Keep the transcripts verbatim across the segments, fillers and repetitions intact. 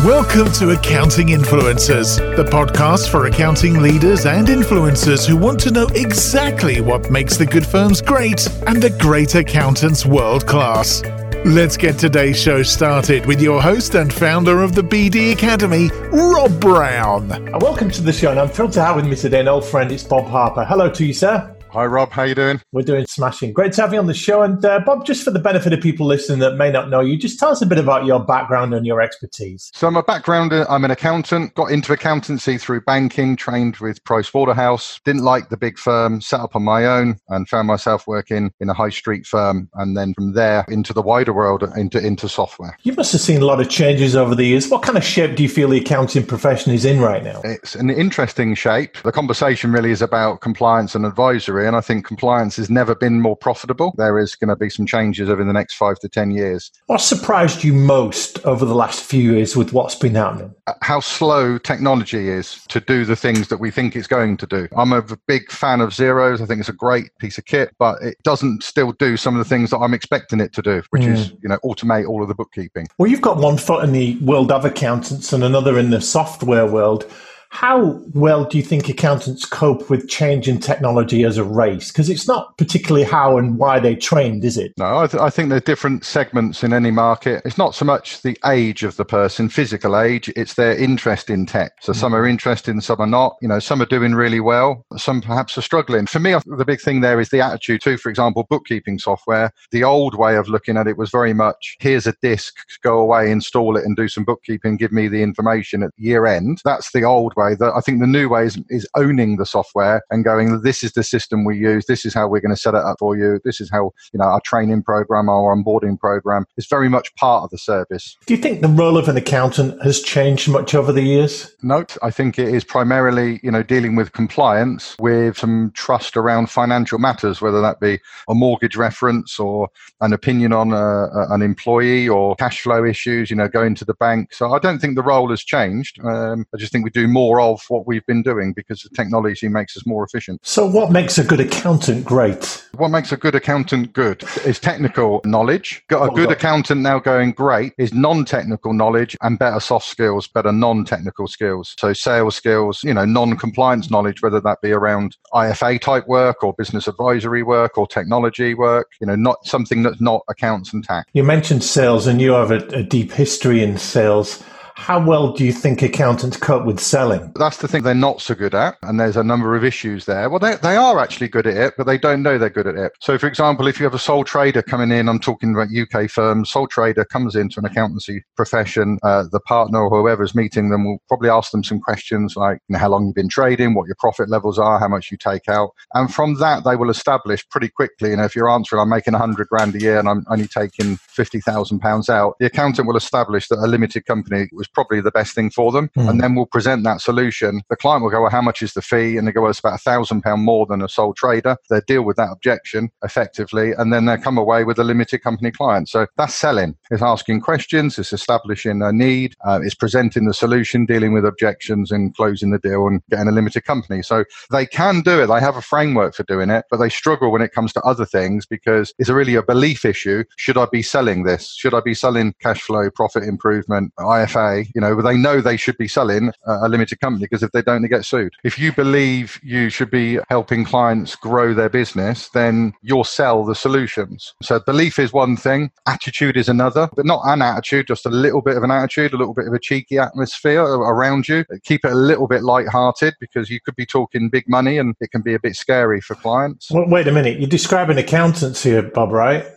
Welcome to Accounting Influencers, the podcast for accounting leaders and influencers who want to know exactly what makes the good firms great and the great accountants world class. Let's get today's show started with your host and founder of the B D Academy, Rob Brown. Welcome to the show, and I'm thrilled to have with me today an old friend. It's Bob Harper. Hello to you, sir. Hi, Rob. How you doing? We're doing smashing. Great to have you on the show. And uh, Bob, just for the benefit of people listening that may not know you, just tell us a bit about your background and your expertise. So I'm a background, I'm an accountant, got into accountancy through banking, trained with Price Waterhouse, didn't like the big firm, set up on my own and found myself working in a high street firm. And then from there into the wider world, into, into software. You must have seen a lot of changes over the years. What kind of shape do you feel the accounting profession is in right now? It's an interesting shape. The conversation really is about compliance and advisory. And I think compliance has never been more profitable. There is going to be some changes over the next five to ten years. What surprised you most over the last few years with what's been happening? How slow technology is to do the things that we think it's going to do. I'm a big fan of Xero's. I think it's a great piece of kit, but it doesn't still do some of the things that I'm expecting it to do, which mm. is, you know, automate all of the bookkeeping. Well, you've got one foot in the world of accountants and another in the software world. How well do you think accountants cope with change in technology as a race? Because it's not particularly how and why they trained, is it? No, I, th- I think there are different segments in any market. It's not so much the age of the person, physical age, it's their interest in tech. So mm-hmm. some are interested and some are not. You know, some are doing really well, some perhaps are struggling. For me, I think the big thing there is the attitude to, for example, bookkeeping software. The old way of looking at it was very much, here's a disk, go away, install it and do some bookkeeping, give me the information at year end. That's the old way. That I think the new way is, is owning the software and going, this is the system we use, this is how we're going to set it up for you, this is how, you know, our training program, our onboarding program is very much part of the service. Do you think the role of an accountant has changed much over the years? No, I think it is primarily, you know, dealing with compliance with some trust around financial matters, whether that be a mortgage reference or an opinion on a, a, an employee or cash flow issues, you know, going to the bank. So I don't think the role has changed. Um, I just think we do more of what we've been doing because the technology makes us more efficient. So what makes a good accountant great? What makes a good accountant good is technical knowledge. Got a good accountant now going great is non-technical knowledge and better soft skills, better non-technical skills. So sales skills, you know, non-compliance knowledge, whether that be around I F A type work or business advisory work or technology work, you know, not something that's not accounts and tax. You mentioned sales and you have a, a deep history in sales. How well do you think accountants cope with selling? That's the thing they're not so good at, and there's a number of issues there. Well, they, they are actually good at it, but they don't know they're good at it. So, for example, if you have a sole trader coming in, I'm talking about U K firms, sole trader comes into an accountancy profession, uh, the partner or whoever's meeting them will probably ask them some questions like, you know, how long you've been trading, what your profit levels are, how much you take out. And from that, they will establish pretty quickly, you know, if you're answering, I'm making one hundred grand a year and I'm only taking fifty thousand pounds out, the accountant will establish that a limited company was probably the best thing for them. Mm. And then we'll present that solution. The client will go, well, how much is the fee? And they go, well, it's about a thousand pound more than a sole trader. They deal with that objection effectively. And then they come away with a limited company client. So that's selling. It's asking questions. It's establishing a need. Uh, it's presenting the solution, dealing with objections and closing the deal and getting a limited company. So they can do it. They have a framework for doing it, but they struggle when it comes to other things because it's really a belief issue. Should I be selling this? Should I be selling cash flow, profit improvement, I F A? You know, they know they should be selling a limited company because if they don't, they get sued. If you believe you should be helping clients grow their business, then you'll sell the solutions. So belief is one thing, attitude is another, but not an attitude, just a little bit of an attitude, a little bit of a cheeky atmosphere around you. Keep it a little bit lighthearted because you could be talking big money and it can be a bit scary for clients. Well, wait a minute, you're describing accountants here, Bob, right?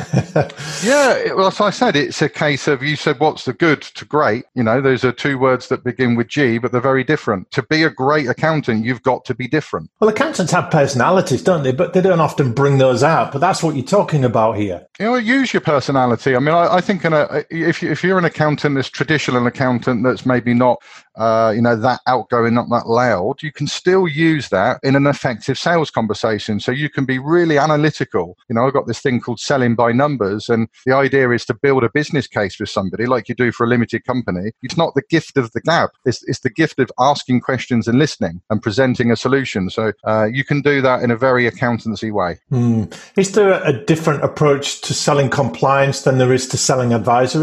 Yeah, well, as I said, it's a case of, you said, what's the good to great? You know, those are two words that begin with G, but they're very different. To be a great accountant, you've got to be different. Well, accountants have personalities, don't they? But they don't often bring those out. But that's what you're talking about here. You know, use your personality. I mean, I, I think in a, if, you, if you're an accountant, this traditional accountant that's maybe not, uh, you know, that outgoing, not that loud, you can still use that in an effective sales conversation. So you can be really analytical. You know, I've got this thing called selling by numbers. And the idea is to build a business case with somebody like you do for a limited company. It's not the gift of the gab. It's, it's the gift of asking questions and listening and presenting a solution. So uh, you can do that in a very accountancy way. Mm. Is there a different approach to selling compliance than there is to selling advisory?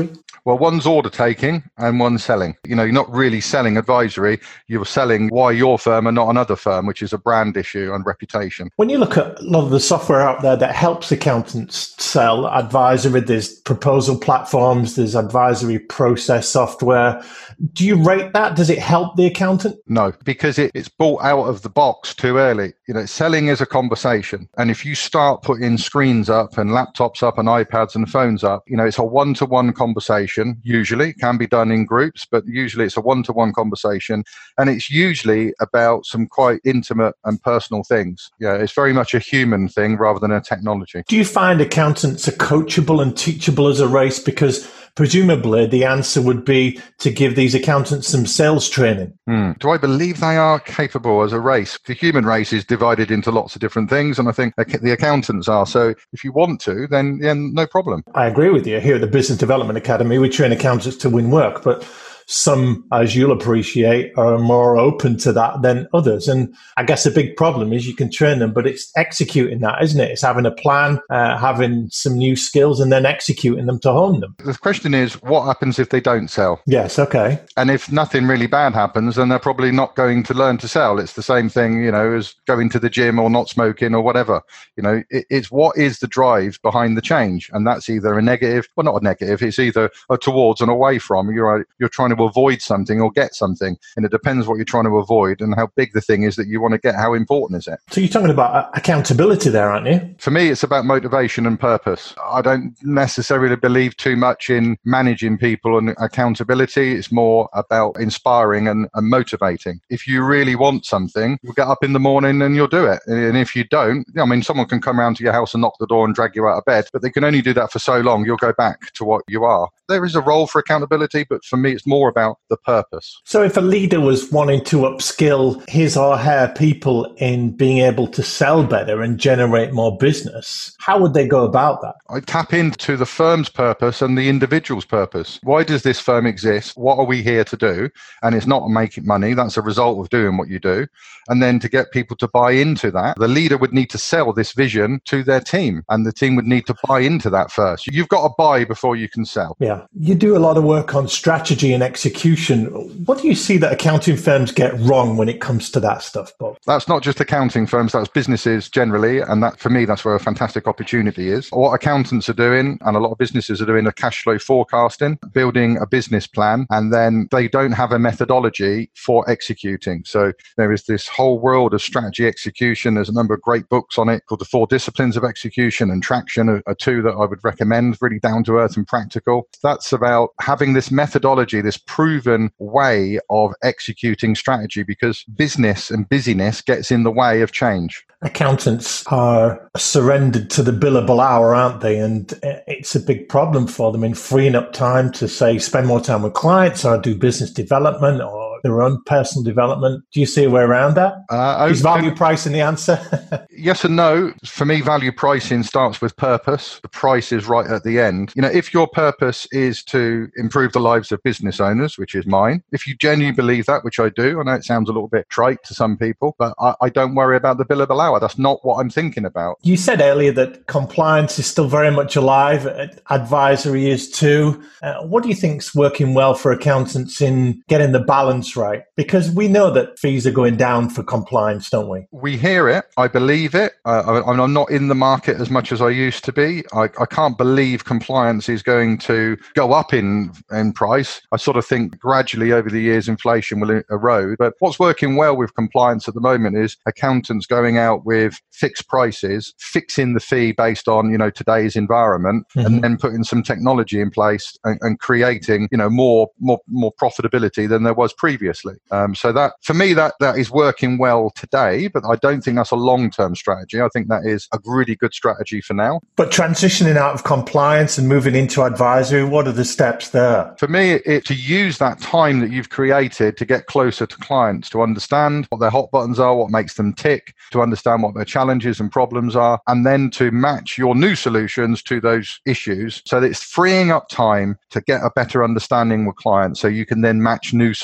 Well, one's order taking and one's selling. You know, you're not really selling advisory. You're selling why your firm and not another firm, which is a brand issue and reputation. When you look at a lot of the software out there that helps accountants sell advisory, there's proposal platforms, there's advisory process software. Do you rate that? Does it help the accountant? No, because it, it's bought out of the box too early. You know, selling is a conversation. And if you start putting screens up and laptops up and iPads and phones up, you know, it's a one-to-one conversation. Usually it can be done in groups, but usually it's a one-to-one conversation. And it's usually about some quite intimate and personal things. Yeah, it's very much a human thing rather than a technology. Do you find accountants are coachable and teachable as a race? Because presumably the answer would be to give these accountants some sales training. Hmm. Do I believe they are capable as a race? The human race is divided into lots of different things, and I think the accountants are. So if you want to, then yeah, no problem. I agree with you. Here at the Business Development Academy, we train accountants to win work, but some, as you'll appreciate, are more open to that than others. And I guess the big problem is you can train them, but it's executing that, isn't it? It's having a plan, uh, having some new skills, and then executing them to hone them. The question is, what happens if they don't sell? Yes, okay. And if nothing really bad happens, then they're probably not going to learn to sell. It's the same thing, you know, as going to the gym or not smoking or whatever. You know, it, it's what is the drive behind the change? And that's either a negative, well, not a negative. It's either a towards and away from. You're, you're trying to avoid something or get something, and it depends what you're trying to avoid and how big the thing is that you want to get. How important is it? So you're talking about accountability there, aren't you? For me, it's about motivation and purpose. I don't necessarily believe too much in managing people and accountability. It's more about inspiring and, and motivating. If you really want something, you'll get up in the morning and you'll do it. And if you don't, I mean, someone can come around to your house and knock the door and drag you out of bed, but they can only do that for so long. You'll go back to what you are. There is a role for accountability, but for me, it's more about the purpose. So if a leader was wanting to upskill his or her people in being able to sell better and generate more business, how would they go about that? I tap into the firm's purpose and the individual's purpose. Why does this firm exist? What are we here to do? And it's not making money. That's a result of doing what you do. And then to get people to buy into that, the leader would need to sell this vision to their team, and the team would need to buy into that first. You've got to buy before you can sell. Yeah. You do a lot of work on strategy and execution. What do you see that accounting firms get wrong when it comes to that stuff, Bob? That's not just accounting firms, that's businesses generally. And that, for me, that's where a fantastic opportunity is. What accountants are doing, and a lot of businesses are doing, are cash flow forecasting, building a business plan, and then they don't have a methodology for executing. So there is this whole world of strategy execution. There's a number of great books on it called The Four Disciplines of Execution, and Traction are, are two that I would recommend, really down to earth and practical. That's about having this methodology, this proven way of executing strategy, because business and busyness gets in the way of change. Accountants are surrendered to the billable hour, aren't they? And it's a big problem for them in freeing up time to, say, spend more time with clients or do business development or their own personal development. Do you see a way around that? Uh, Is value pricing the answer? Yes and no. For me, value pricing starts with purpose. The price is right at the end. You know, if your purpose is to improve the lives of business owners, which is mine, if you genuinely believe that, which I do, I know it sounds a little bit trite to some people, but I, I don't worry about the billable hour. That's not what I'm thinking about. You said earlier that compliance is still very much alive. Advisory is too. Uh, what do you think is working well for accountants in getting the balance right? Because we know that fees are going down for compliance, don't we? We hear it. I believe it. Uh, I, I'm not in the market as much as I used to be. I, I can't believe compliance is going to go up in, in price. I sort of think gradually over the years inflation will erode. But what's working well with compliance at the moment is accountants going out with fixed prices, fixing the fee based on, you know, today's environment, mm-hmm. and then putting some technology in place and, and creating, you know, more more more profitability than there was previously. Um, so that, for me, that that is working well today, but I don't think that's a long-term strategy. I think that is a really good strategy for now. But transitioning out of compliance and moving into advisory, what are the steps there? For me, it to use that time that you've created to get closer to clients, to understand what their hot buttons are, what makes them tick, to understand what their challenges and problems are, and then to match your new solutions to those issues, so that it's freeing up time to get a better understanding with clients, so you can then match new solutions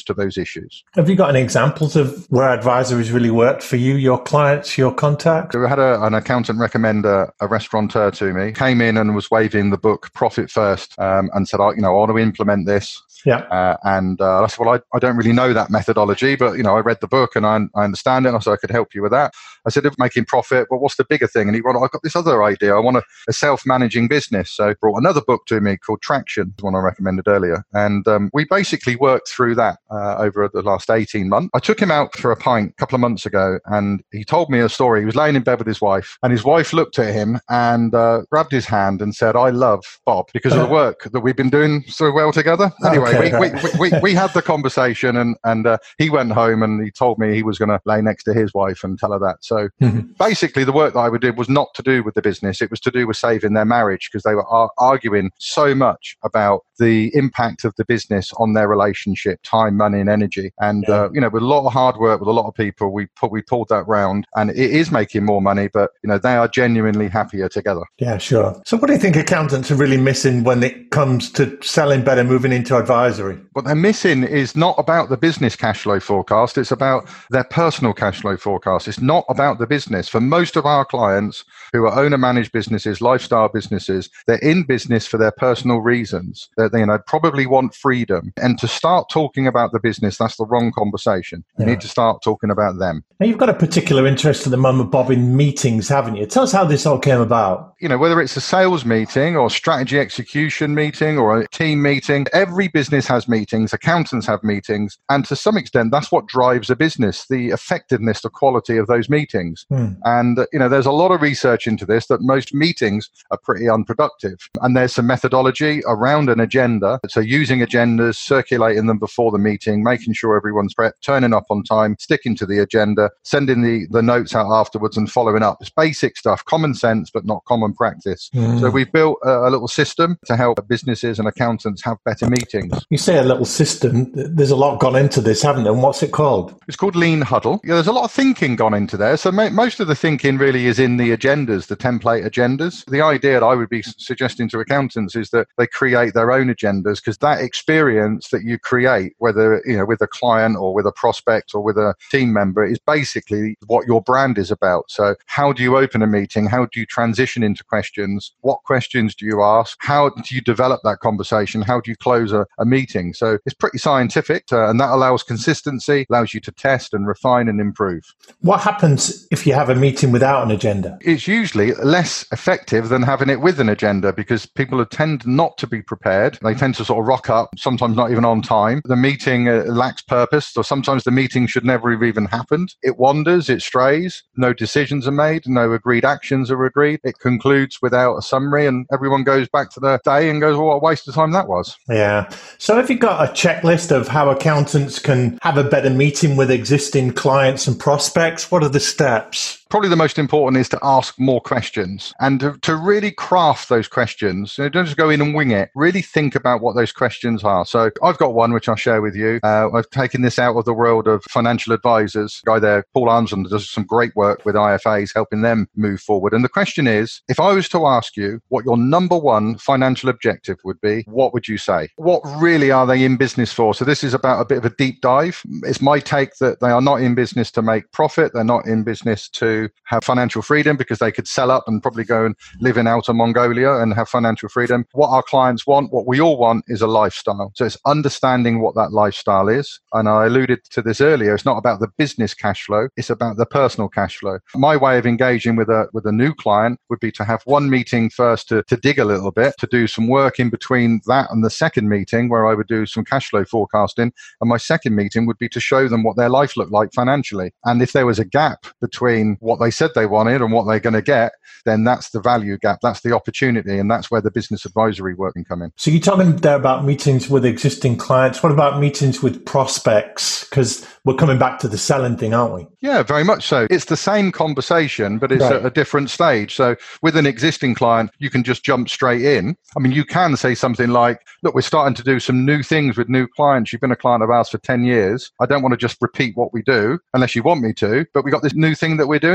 solutions to those issues. Have you got any examples of where advisory's really worked for you, your clients, your contacts? So we had a, an accountant recommend a, a restaurateur to me, came in and was waving the book Profit First um, and said, I, you know, I want to implement this. Yeah. Uh, and uh, I said, well, I, I don't really know that methodology, but, you know, I read the book and I, I understand it. And I said, I could help you with that. I said, if making profit, but what's the bigger thing? And he went, I've got this other idea. I want a, a self-managing business. So he brought another book to me called Traction, the one I recommended earlier. And um, we basically worked through that uh, over the last eighteen months. I took him out for a pint a couple of months ago and he told me a story. He was laying in bed with his wife and his wife looked at him and uh, grabbed his hand and said, I love Bob because of the work that we've been doing so well together. Anyway, okay, we, right. we, we, we, we had the conversation and, and uh, he went home and he told me he was going to lay next to his wife and tell her that. So mm-hmm. basically the work that I would do was not to do with the business. It was to do with saving their marriage because they were ar- arguing so much about the impact of the business on their relationship, time, money and energy. And, yeah. uh, you know, with a lot of hard work with a lot of people, we put, we pulled that round and it is making more money, but, you know, they are genuinely happier together. Yeah, sure. So what do you think accountants are really missing when it comes to selling better, moving into advisory? What they're missing is not about the business cash flow forecast. It's about their personal cash flow forecast. It's not about the business. For most of our clients who are owner-managed businesses, lifestyle businesses, they're in business for their personal reasons. They're, they, you know, probably want freedom. And to start talking about the business, that's the wrong conversation. You yeah. need to start talking about them. Now, you've got a particular interest at the moment, Bob, in meetings, haven't you? Tell us how this all came about. You know, whether it's a sales meeting or strategy execution meeting or a team meeting, every business has meetings, accountants have meetings, and to some extent, that's what drives a business, the effectiveness, the quality of those meetings. Hmm. And, uh, you know, there's a lot of research into this that most meetings are pretty unproductive. And there's some methodology around an agenda. So using agendas, circulating them before the meeting, making sure everyone's prepped, turning up on time, sticking to the agenda, sending the, the notes out afterwards and following up. It's basic stuff, common sense, but not common practice. Mm. So we've built a, a little system to help businesses and accountants have better meetings. You say a little system. There's a lot gone into this, haven't there? And what's it called? It's called Lean Huddle. Yeah, there's a lot of thinking gone into there. So ma- most of the thinking really is in the agendas, the template agendas. The idea that I would be suggesting to accountants is that they create their own agendas because that experience that you create, whether you know with a client or with a prospect or with a team member, is basically what your brand is about. So how do you open a meeting? How do you transition into questions? What questions do you ask? How do you develop that conversation? How do you close a, a meeting? So it's pretty scientific uh, and that allows consistency, allows you to test and refine and improve. What happens if you have a meeting without an agenda? It's usually less effective than having it with an agenda because people tend not to be prepared. They tend to sort of rock up, sometimes not even on time. The meeting uh, lacks purpose, or sometimes the meeting should never have even happened. It wanders, it strays, no decisions are made, no agreed actions are agreed. It concludes without a summary and everyone goes back to their day and goes, well, what a waste of time that was. Yeah. So have you got a checklist of how accountants can have a better meeting with existing clients and prospects? What are the steps? Probably the most important is to ask more questions and to, to really craft those questions. You know, don't just go in and wing it. Really think about what those questions are. So I've got one which I'll share with you. Uh, I've taken this out of the world of financial advisors. The guy there, Paul Armstrong, does some great work with I F As, helping them move forward. And the question is, if I was to ask you what your number one financial objective would be, what would you say? What really are they in business for? So this is about a bit of a deep dive. It's my take that they are not in business to make profit. They're not in business to have financial freedom because they could sell up and probably go and live in outer Mongolia and have financial freedom. What our clients want, what we all want, is a lifestyle. So it's understanding what that lifestyle is. And I alluded to this earlier. It's not about the business cash flow. It's about the personal cash flow. My way of engaging with a with a new client would be to have one meeting first to, to dig a little bit, to do some work in between that and the second meeting where I would do some cash flow forecasting. And my second meeting would be to show them what their life looked like financially. And if there was a gap between what they said they wanted and what they're going to get, then that's the value gap, that's the opportunity, and that's where the business advisory work can come in. So you're talking there about meetings with existing clients. What about meetings with prospects? Because we're coming back to the selling thing, aren't we? Yeah, very much so. It's the same conversation, but it's right. at a different stage. So with an existing client, you can just jump straight in. I mean, you can say something like, look, we're starting to do some new things with new clients. You've been a client of ours for ten years. I don't want to just repeat what we do unless you want me to, but we got this new thing that we're doing.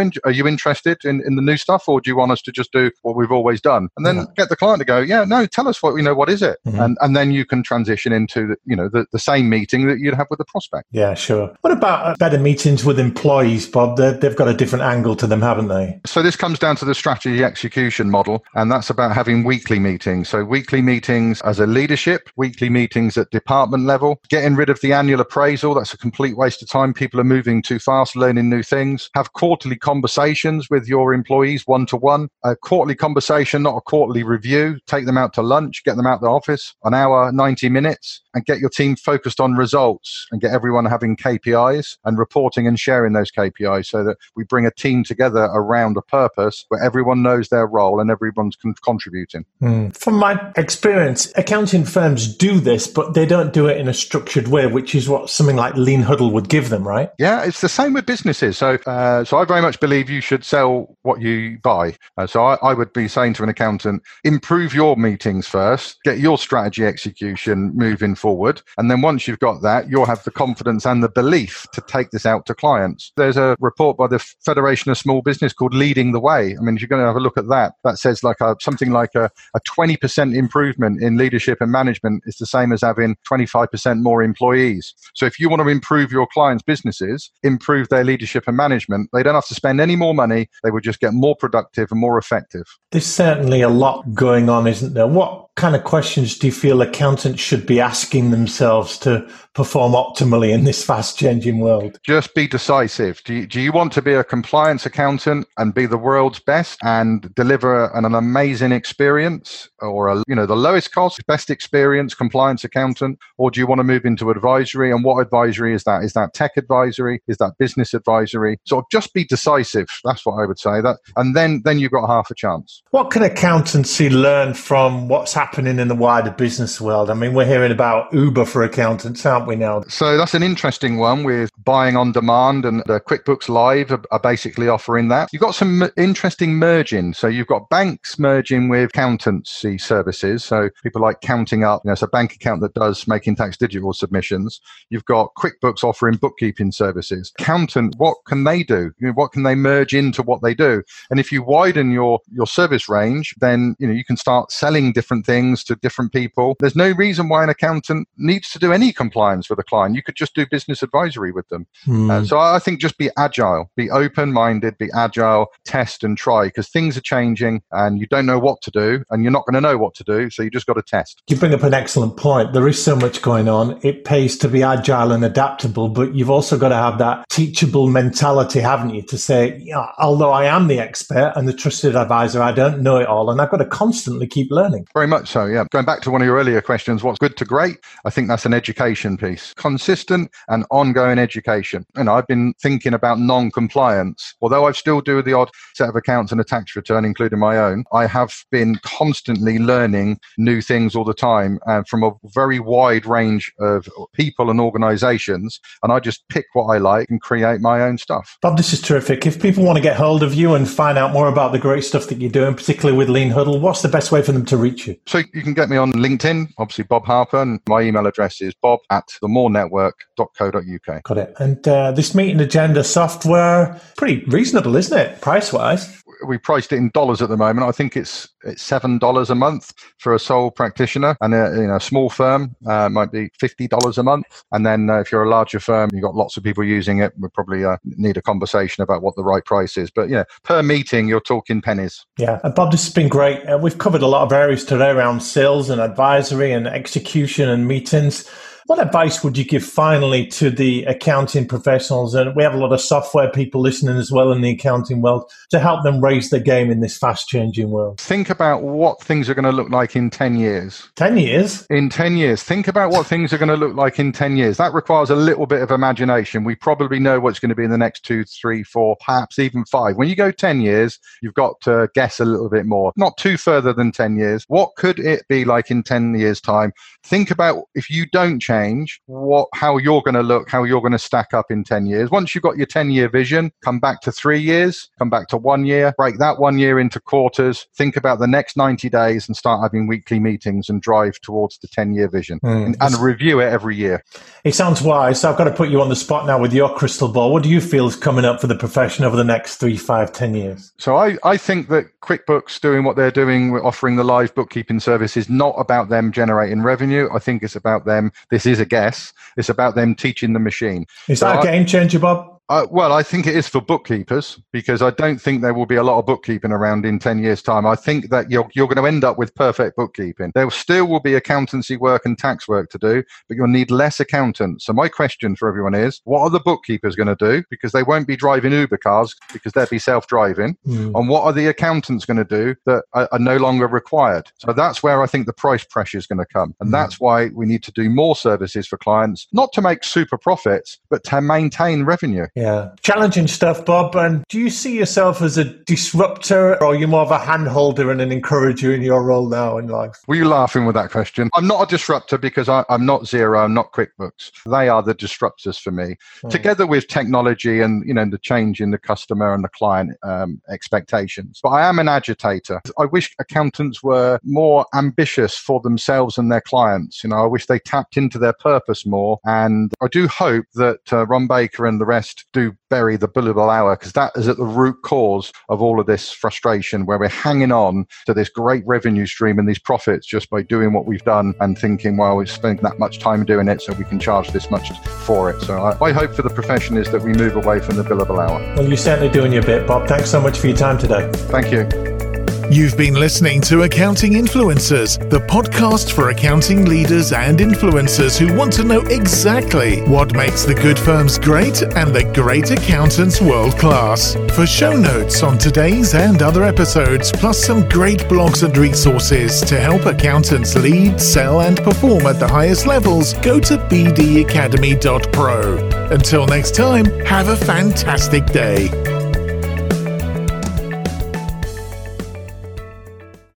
then? Are you interested in, in the new stuff, or do you want us to just do what we've always done? And then yeah. get the client to go, yeah, no, tell us what we know. What is it? Mm-hmm. And and then you can transition into the, you know the, the same meeting that you'd have with the prospect. Yeah, sure. What about uh, better meetings with employees, Bob? They're, they've got a different angle to them, haven't they? So this comes down to the strategy execution model, and that's about having weekly meetings. So weekly meetings as a leadership, weekly meetings at department level, getting rid of the annual appraisal. That's a complete waste of time. People are moving too fast, learning new things. Have quarterly conversations with your employees, one-to-one. A quarterly conversation, not a quarterly review. Take them out to lunch, get them out the office, an hour, ninety minutes, and get your team focused on results and get everyone having K P Is and reporting and sharing those K P Is so that we bring a team together around a purpose where everyone knows their role and everyone's con- contributing. Mm. From my experience, accounting firms do this, but they don't do it in a structured way, which is what something like Lean Huddle would give them, right? Yeah, it's the same with businesses. So uh, so I very much believe you should sell what you buy. Uh, so I, I would be saying to an accountant, improve your meetings first, get your strategy execution moving forward. And then once you've got that, you'll have the confidence and the belief to take this out to clients. There's a report by the Federation of Small Business called Leading the Way. I mean, if you're going to have a look at that, that says like a, something like a, a twenty percent improvement in leadership and management is the same as having twenty-five percent more employees. So if you want to improve your clients' businesses, improve their leadership and management, they don't have to spend any more money. They would just get more productive and more effective. There's certainly a lot going on, isn't there? What kind of questions do you feel accountants should be asking themselves to perform optimally in this fast-changing world? Just be decisive. Do you, do you want to be a compliance accountant and be the world's best and deliver an, an amazing experience, or a, you know the lowest cost, best experience compliance accountant, or do you want to move into advisory? And what advisory is that? Is that tech advisory? Is that business advisory? So just be decisive. That's what I would say. That, and then then you've got half a chance. What can accountancy learn from what's happening in the wider business world? I mean, we're hearing about Uber for accountants, aren't we now? So that's an interesting one with buying on demand, and uh, QuickBooks Live are, are basically offering that. You've got some m- interesting merging. So you've got banks merging with accountancy services. So people like Counting Up, you know, it's a bank account that does Making Tax Digital submissions. You've got QuickBooks offering bookkeeping services. Accountant, what can they do? You know, what can they merge into what they do? And if you widen your, your service range, then you know you can start selling different things to different people. There's no reason why an accountant needs to do any compliance with a client. You could just do business advisory with them. Mm. Uh, so I think just be agile, be open-minded, be agile, test and try, because things are changing and you don't know what to do and you're not going to know what to do. So you just got to test. You bring up an excellent point. There is so much going on. It pays to be agile and adaptable, but you've also got to have that teachable mentality, haven't you? To say, yeah, although I am the expert and the trusted advisor, I don't know it all. And I've got to constantly keep learning. Very much so, yeah. Going back to one of your earlier questions, what's good to great? I think that's an education piece. Consistent and ongoing education. And I've been thinking about non-compliance. Although I still do the odd set of accounts and a tax return, including my own, I have been constantly learning new things all the time and from a very wide range of people and organizations. And I just pick what I like and create my own stuff. Bob, this is terrific. If people want to get hold of you and find out more about the great stuff that you're doing, particularly with Lean Huddle, what's the best way for them to reach you? So you can get me on LinkedIn, obviously Bob Harper, and my email address is bob at the more network dot co dot uk. Got it. And uh, this meeting agenda software, pretty reasonable, isn't it, price-wise? We priced it in dollars at the moment. I think it's it's seven dollars a month for a sole practitioner, and a, you know, a small firm uh, might be fifty dollars a month. And then uh, if you're a larger firm, you've got lots of people using it. We probably uh, need a conversation about what the right price is. But yeah, per meeting, you're talking pennies. Yeah, and Bob, this has been great. Uh, we've covered a lot of areas today around sales and advisory and execution and meetings. What advice would you give finally to the accounting professionals? And we have a lot of software people listening as well in the accounting world to help them raise their game in this fast-changing world. Think about what things are going to look like in ten years. ten years? In ten years. Think about what things are going to look like in ten years. That requires a little bit of imagination. We probably know what's going to be in the next two, three, four, perhaps even five. When you go ten years, you've got to guess a little bit more. Not too further than ten years. What could it be like in ten years' time? Think about if you don't change, change, what, how you're going to look, how you're going to stack up in ten years. Once you've got your ten-year vision, come back to three years, come back to one year, break that one year into quarters, think about the next ninety days and start having weekly meetings and drive towards the ten-year vision mm, and, and review it every year. It sounds wise. So I've got to put you on the spot now with your crystal ball. What do you feel is coming up for the profession over the next three, five, ten years? So I, I think that QuickBooks doing what they're doing, offering the live bookkeeping service, is not about them generating revenue. I think it's about them, this is a guess, it's about them teaching the machine. Is so that a I, game changer, Bob? Uh, well, I think it is for bookkeepers, because I don't think there will be a lot of bookkeeping around in ten years' time. I think that you're, you're going to end up with perfect bookkeeping. There still will be accountancy work and tax work to do, but you'll need less accountants. So my question for everyone is, what are the bookkeepers going to do? Because they won't be driving Uber cars, because they'll be self-driving. Mm. And what are the accountants going to do that are, are no longer required? So that's where I think the price pressure is going to come. And mm. that's why we need to do more services for clients, not to make super profits, but to maintain revenue. Yeah. Challenging stuff, Bob. And do you see yourself as a disruptor, or are you more of a handholder and an encourager in your role now in life? Were you laughing with that question? I'm not a disruptor because I, I'm not Xero, I'm not QuickBooks. They are the disruptors for me. Mm. Together with technology and, you know, the change in the customer and the client um, expectations. But I am an agitator. I wish accountants were more ambitious for themselves and their clients. You know, I wish they tapped into their purpose more. And I do hope that uh, Ron Baker and the rest do bury the billable hour, because that is at the root cause of all of this frustration, where we're hanging on to this great revenue stream and these profits just by doing what we've done and thinking, well, we've spent that much time doing it, so we can charge this much for it. So I, I hope for the profession is that we move away from the billable hour. Well, you're certainly doing your bit, Bob. Thanks so much for your time today. Thank you. You've been listening to Accounting Influencers, the podcast for accounting leaders and influencers who want to know exactly what makes the good firms great and the great accountants world class. For show notes on today's and other episodes, plus some great blogs and resources to help accountants lead, sell, and perform at the highest levels, go to b d academy dot pro. Until next time, have a fantastic day.